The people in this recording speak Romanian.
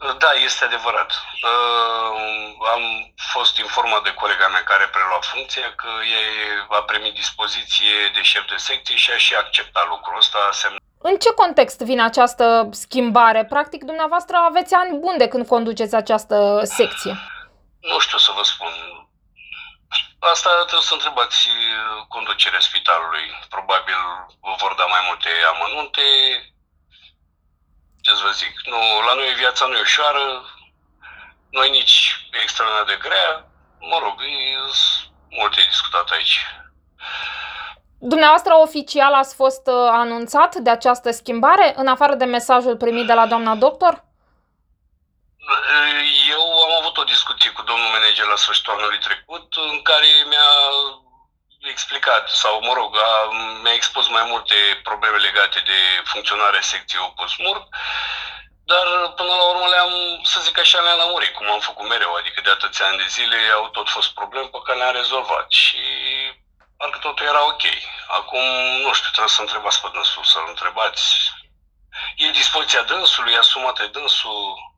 Da, este adevărat. Am fost informat de colega mea care prelua funcția că a primit dispoziție de șef de secție și a și acceptat lucrul ăsta. În ce context vine această schimbare? Practic, dumneavoastră aveți ani buni de când conduceți această secție. Nu știu să vă spun. Asta trebuie să întrebați conducerea spitalului. Probabil vă vor da mai multe amănunte. Ce să vă zic, nu, la noi viața nu e ușoară, noi nici extraordinar de grea. Mă rog, e multe discutat aici. Dumneavoastră oficial ați fost anunțat de această schimbare, în afară de mesajul primit de la doamna doctor? Eu am avut o discuție cu domnul manager la sfârșitul anului trecut în care mi-a explicat sau, mă rog, mi-a expus mai multe probleme legate de funcționarea secției Opus Murg, dar până la urmă să zic așa, le-am lămurit, cum am făcut mereu, adică de atâția ani de zile au tot fost probleme pe care le-am rezolvat și parcă totul era ok. Acum, nu știu, trebuie să întrebați pe dânsul, să-l întrebați. E dispoziția dânsului, e asumată de dânsul.